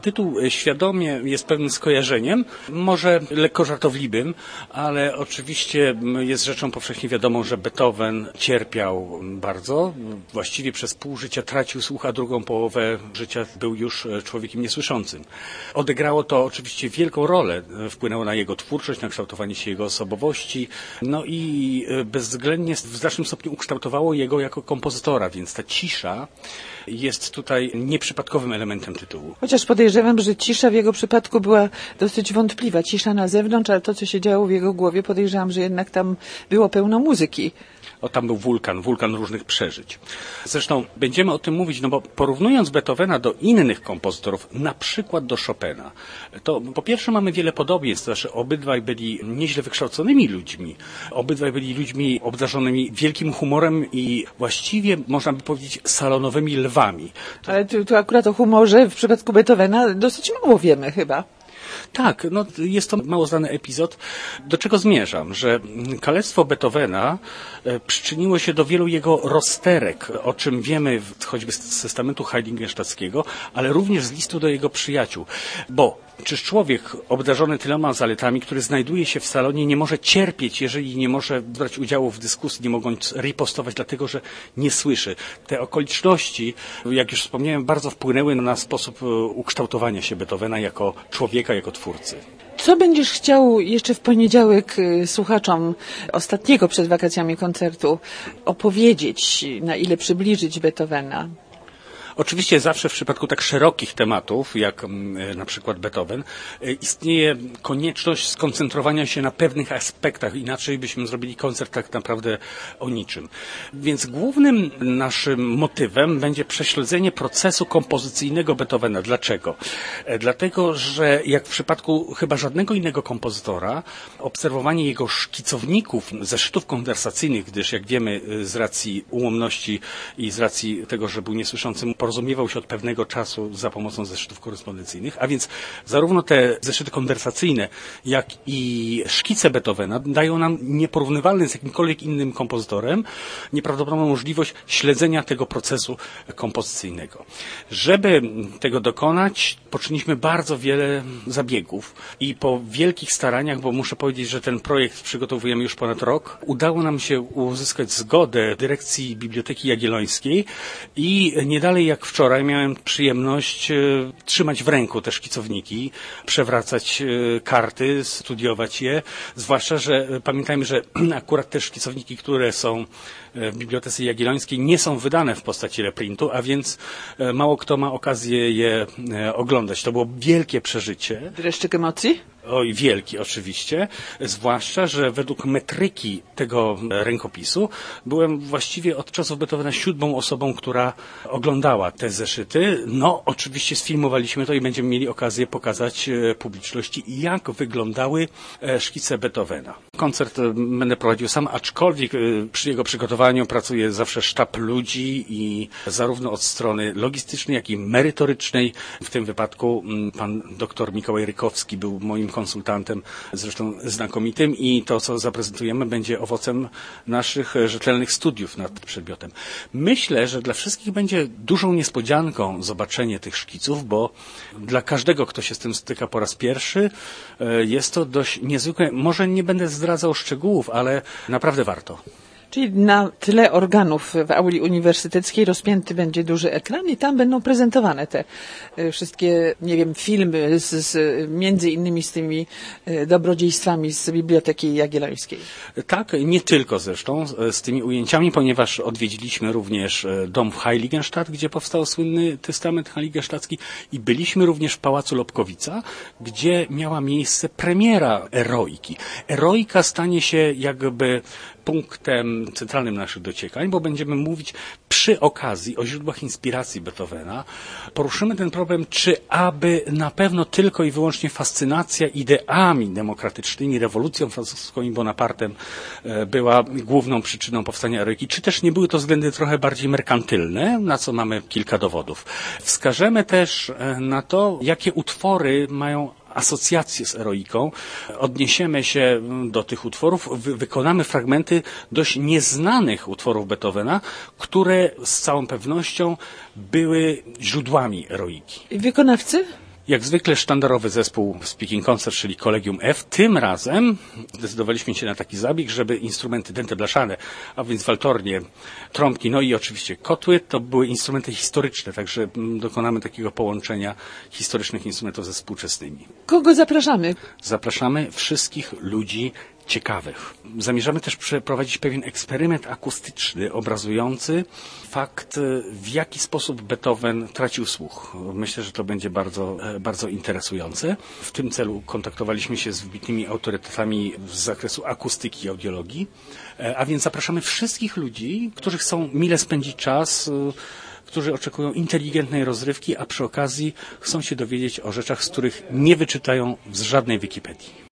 Tytuł świadomie jest pewnym skojarzeniem, może lekko żartobliwym, ale oczywiście jest rzeczą powszechnie wiadomą, że Beethoven cierpiał bardzo. Właściwie przez pół życia tracił słuch, a drugą połowę życia był już człowiekiem niesłyszącym. Odegrało to oczywiście wielką rolę, wpłynęło na jego twórczość, na kształtowanie się jego osobowości, no i bezwzględnie w znacznym stopniu ukształtowało jego jako kompozytora, więc ta cisza jest tutaj nieprzypadkowym elementem tytułu. Chociaż podejrzewam, że cisza w jego przypadku była dosyć wątpliwa. Cisza na zewnątrz, ale to, co się działo w jego głowie, podejrzewam, że jednak tam było pełno muzyki. Tam był wulkan różnych przeżyć. Zresztą będziemy o tym mówić, no bo porównując Beethovena do innych kompozytorów, na przykład do Chopina, to po pierwsze mamy wiele podobieństw, to znaczy obydwaj byli nieźle wykształconymi ludźmi, obydwaj byli ludźmi obdarzonymi wielkim humorem i właściwie, można by powiedzieć, salonowymi lwami. Ale tu akurat o humorze w przypadku Beethovena dosyć mało wiemy chyba. Tak, no jest to mało znany epizod. Do czego zmierzam? Że kalectwo Beethovena przyczyniło się do wielu jego rozterek, o czym wiemy choćby z testamentu Heiligenstadtskiego, ale również z listu do jego przyjaciół. Bo czyż człowiek obdarzony tyloma zaletami, który znajduje się w salonie, nie może cierpieć, jeżeli nie może brać udziału w dyskusji, nie mogąc ripostować, dlatego że nie słyszy. Te okoliczności, jak już wspomniałem, bardzo wpłynęły na sposób ukształtowania się Beethovena jako człowieka, jako twórcy. Co będziesz chciał jeszcze w poniedziałek słuchaczom ostatniego przed wakacjami koncertu opowiedzieć, na ile przybliżyć Beethovena? Oczywiście zawsze w przypadku tak szerokich tematów, jak na przykład Beethoven, istnieje konieczność skoncentrowania się na pewnych aspektach, inaczej byśmy zrobili koncert tak naprawdę o niczym. Więc głównym naszym motywem będzie prześledzenie procesu kompozycyjnego Beethovena. Dlaczego? Dlatego, że jak w przypadku chyba żadnego innego kompozytora, obserwowanie jego szkicowników, zeszytów konwersacyjnych, gdyż jak wiemy z racji ułomności i z racji tego, że był niesłyszącym, porozumiewał się od pewnego czasu za pomocą zeszytów korespondencyjnych, a więc zarówno te zeszyty konwersacyjne, jak i szkice Beethovena dają nam nieporównywalny z jakimkolwiek innym kompozytorem nieprawdopodobną możliwość śledzenia tego procesu kompozycyjnego. Żeby tego dokonać, poczyniliśmy bardzo wiele zabiegów i po wielkich staraniach, bo muszę powiedzieć, że ten projekt przygotowujemy już ponad rok, udało nam się uzyskać zgodę dyrekcji Biblioteki Jagiellońskiej i nie dalej jak wczoraj miałem przyjemność trzymać w ręku te szkicowniki, przewracać karty, studiować je, zwłaszcza, że pamiętajmy, że akurat te szkicowniki, które są w Bibliotece Jagiellońskiej, nie są wydane w postaci reprintu, a więc mało kto ma okazję je oglądać. To było wielkie przeżycie. Dreszczyk emocji? Oj, wielki oczywiście, zwłaszcza, że według metryki tego rękopisu byłem właściwie od czasów Beethovena 7. osobą, która oglądała te zeszyty. No, oczywiście sfilmowaliśmy to i będziemy mieli okazję pokazać publiczności, jak wyglądały szkice Beethovena. Koncert będę prowadził sam, aczkolwiek przy jego przygotowaniu pracuje zawsze sztab ludzi i zarówno od strony logistycznej, jak i merytorycznej. W tym wypadku pan dr Mikołaj Rykowski był moim konsultantem, zresztą znakomitym, i to, co zaprezentujemy, będzie owocem naszych rzetelnych studiów nad przedmiotem. Myślę, że dla wszystkich będzie dużą niespodzianką zobaczenie tych szkiców, bo dla każdego, kto się z tym styka po raz pierwszy, jest to dość niezwykłe. Może nie będę zdradzał szczegółów, ale naprawdę warto. Czyli na tle organów w auli uniwersyteckiej rozpięty będzie duży ekran i tam będą prezentowane te wszystkie, nie wiem, filmy między innymi z tymi dobrodziejstwami z Biblioteki Jagiellońskiej. Tak, nie tylko zresztą z tymi ujęciami, ponieważ odwiedziliśmy również dom w Heiligenstadt, gdzie powstał słynny testament heiligenstadzki, i byliśmy również w Pałacu Lobkowica, gdzie miała miejsce premiera Eroiki. Eroika stanie się jakby punktem centralnym naszych dociekań, bo będziemy mówić przy okazji o źródłach inspiracji Beethovena. Poruszymy ten problem, czy aby na pewno tylko i wyłącznie fascynacja ideami demokratycznymi, rewolucją francuską i Bonapartem była główną przyczyną powstania Eroiki, czy też nie były to względy trochę bardziej merkantylne, na co mamy kilka dowodów. Wskażemy też na to, jakie utwory mają asocjacje z Eroiką, odniesiemy się do tych utworów, wykonamy fragmenty dość nieznanych utworów Beethovena, które z całą pewnością były źródłami Eroiki. I wykonawcy? Jak zwykle sztandarowy zespół Speaking Concert, czyli Collegium F. Tym razem zdecydowaliśmy się na taki zabieg, żeby instrumenty dente blaszane, a więc waltornie, trąbki, no i oczywiście kotły, to były instrumenty historyczne, także dokonamy takiego połączenia historycznych instrumentów ze współczesnymi. Kogo zapraszamy? Zapraszamy wszystkich ludzi ciekawych. Zamierzamy też przeprowadzić pewien eksperyment akustyczny, obrazujący fakt, w jaki sposób Beethoven tracił słuch. Myślę, że to będzie bardzo interesujące. W tym celu kontaktowaliśmy się z wybitnymi autorytetami z zakresu akustyki i audiologii, a więc zapraszamy wszystkich ludzi, którzy chcą mile spędzić czas, którzy oczekują inteligentnej rozrywki, a przy okazji chcą się dowiedzieć o rzeczach, z których nie wyczytają z żadnej Wikipedii.